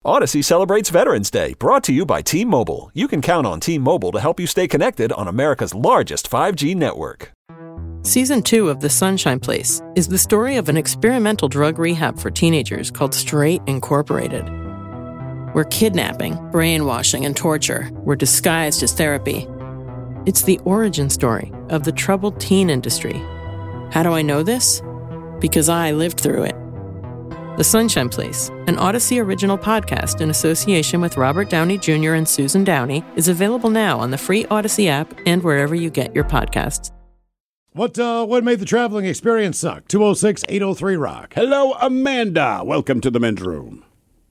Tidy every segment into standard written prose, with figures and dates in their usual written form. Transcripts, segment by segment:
Odyssey celebrates Veterans Day, brought to you by T-Mobile. You can count on T-Mobile to help you stay connected on America's largest 5G network. Season 2 of The Sunshine Place is the story of an experimental drug rehab for teenagers called Straight Incorporated, where kidnapping, brainwashing, and torture were disguised as therapy. It's the origin story of the troubled teen industry. How do I know this? Because I lived through it. The Sunshine Place, an Odyssey original podcast in association with Robert Downey Jr. and Susan Downey, is available now on the free Odyssey app and wherever you get your podcasts. What made the traveling experience suck? 206-803-ROCK. Hello, Amanda. Welcome to the men's room.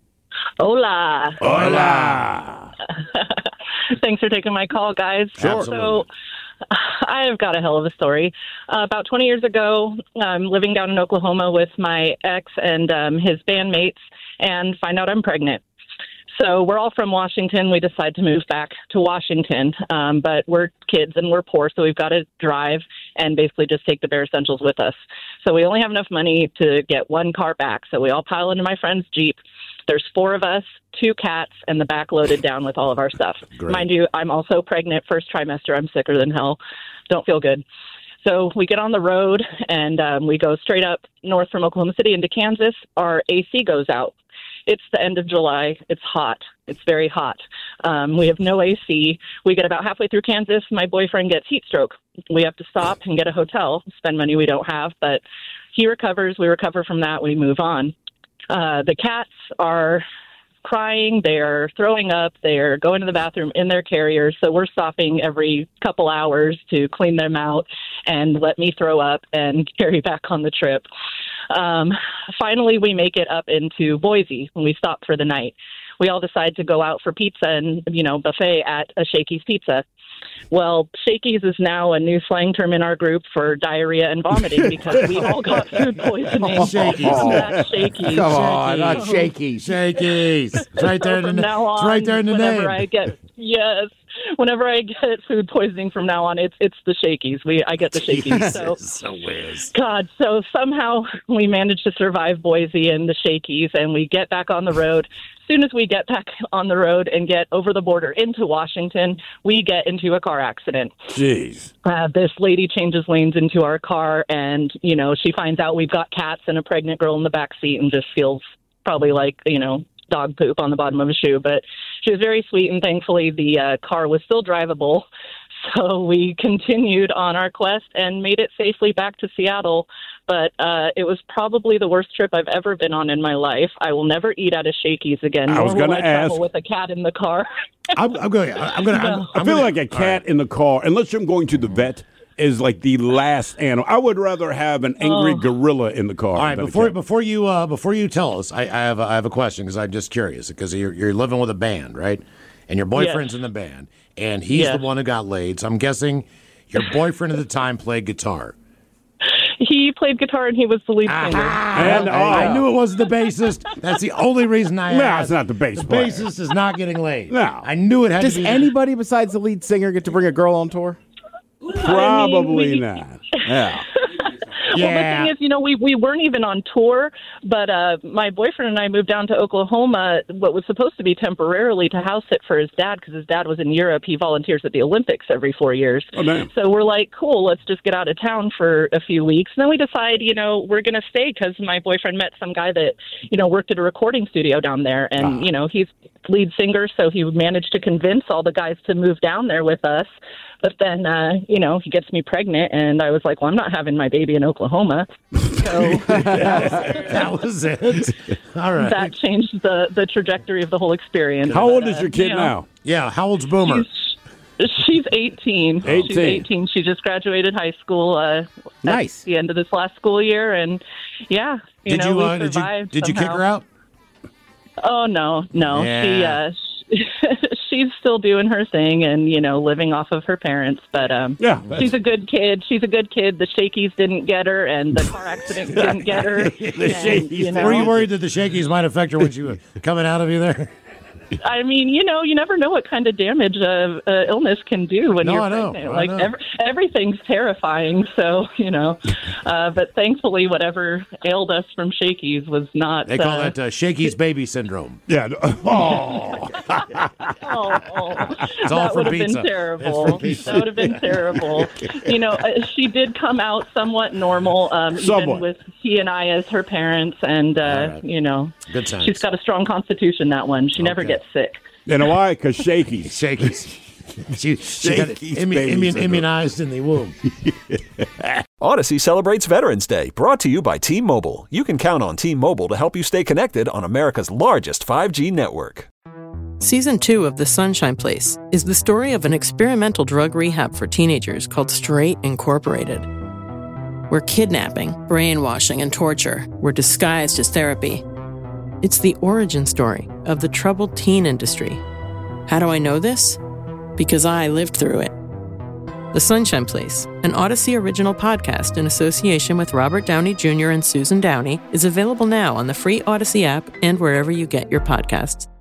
Hola. Hola. Thanks for taking my call, guys. Sure. So I've got a hell of a story. About 20 years ago, I'm living down in Oklahoma with my ex and his bandmates and find out I'm pregnant. So we're all from Washington. We decide to move back to Washington, but we're kids and we're poor, so we've got to drive and basically just take the bare essentials with us. So we only have enough money to get one car back, so we all pile into my friend's Jeep. There's 4 of us, 2 cats, and the back loaded down with all of our stuff. Great. Mind you, I'm also pregnant, first trimester. I'm sicker than hell. Don't feel good. So we get on the road, and we go straight up north from Oklahoma City into Kansas. Our AC goes out. It's the end of July. It's hot. It's very hot. We have no AC. We get about halfway through Kansas. My boyfriend gets heat stroke. We have to stop and get a hotel, spend money we don't have, but he recovers. We recover from that. We move on. The cats are crying, they're throwing up, they're going to the bathroom in their carriers, so we're stopping every couple hours to clean them out and let me throw up and carry back on the trip. Finally, we make it up into Boise when we stop for the night. We all decide to go out for pizza and, buffet at a Shakey's Pizza. Well, Shakey's is now a new slang term in our group for diarrhea and vomiting because we all got food poisoning. Shakey's. That's Shakey's. Come on, not Shakey's. Shakey's. It's right there in the, From now on, it's right there in the whenever name. Whenever I get food poisoning from now on, it's the Shakey's. I get the Shakey's. So whiz. God, so somehow we managed to survive Boise and the Shakey's, and we get back on the road. As soon as we get back on the road and get over the border into Washington, we get into a car accident. Jeez. This lady changes lanes into our car, and, she finds out we've got cats and a pregnant girl in the back seat and just feels probably like, dog poop on the bottom of a shoe. But she was very sweet, and thankfully the car was still drivable. So we continued on our quest and made it safely back to Seattle. But it was probably the worst trip I've ever been on in my life. I will never eat at a Shakey's again. I was going to ask. With a cat in the car. I feel like a cat in the car, unless I'm going to the vet, is like the last animal. I would rather have an angry gorilla in the car. All right, before you tell us, I have a question because I'm just curious because you're living with a band, right? And your boyfriend's in the band, and he's the one who got laid. So I'm guessing your boyfriend at the time played guitar. He played guitar and he was the lead singer. And I knew it wasn't the bassist. That's the only reason I asked. No, it's not the bass The player. bassist is not getting laid. No. I knew it had Does to be. anybody besides the lead singer get to bring a girl on tour? Probably not. Yeah. Well, the thing is, we weren't even on tour, but my boyfriend and I moved down to Oklahoma, what was supposed to be temporarily, to house sit for his dad because his dad was in Europe. He volunteers at the Olympics every 4 years. Oh, damn. So we're like, cool, let's just get out of town for a few weeks. And then we decide, we're going to stay because my boyfriend met some guy that, worked at a recording studio down there. And, he's lead singer, so he managed to convince all the guys to move down there with us. But then, he gets me pregnant, and I was like, well, I'm not having my baby in Oklahoma. So that was it. All right. That changed the trajectory of the whole experience. How old is your kid now? Yeah, how old's Boomer? She's 18. 18. She's 18. She just graduated high school Nice. at the end of this last school year, and we survived did you kick her out? Oh, no. Yeah. She's still doing her thing and, living off of her parents. But she's a good kid. She's a good kid. The Shakey's didn't get her, and the car accident didn't get her. Were you worried that the Shakey's might affect her when she was coming out of you there? I mean, you never know what kind of damage illness can do when you're pregnant. Like everything's terrifying. So, but thankfully, whatever ailed us from Shakey's was not. They call that Shakey's baby syndrome. Yeah. Oh. It's all for pizza. That would have been terrible. She did come out somewhat normal, even with he and I as her parents, and good times. She's got a strong constitution. That one, she never gets sick. You know why? Because Shakey's. She got immunized in the womb. Odyssey celebrates Veterans Day, brought to you by T-Mobile. You can count on T-Mobile to help you stay connected on America's largest 5G network. Season 2 of The Sunshine Place is the story of an experimental drug rehab for teenagers called Straight Incorporated, where kidnapping, brainwashing, and torture were disguised as therapy. It's the origin story of the troubled teen industry. How do I know this? Because I lived through it. The Sunshine Place, an Odyssey original podcast in association with Robert Downey Jr. and Susan Downey, is available now on the free Odyssey app and wherever you get your podcasts.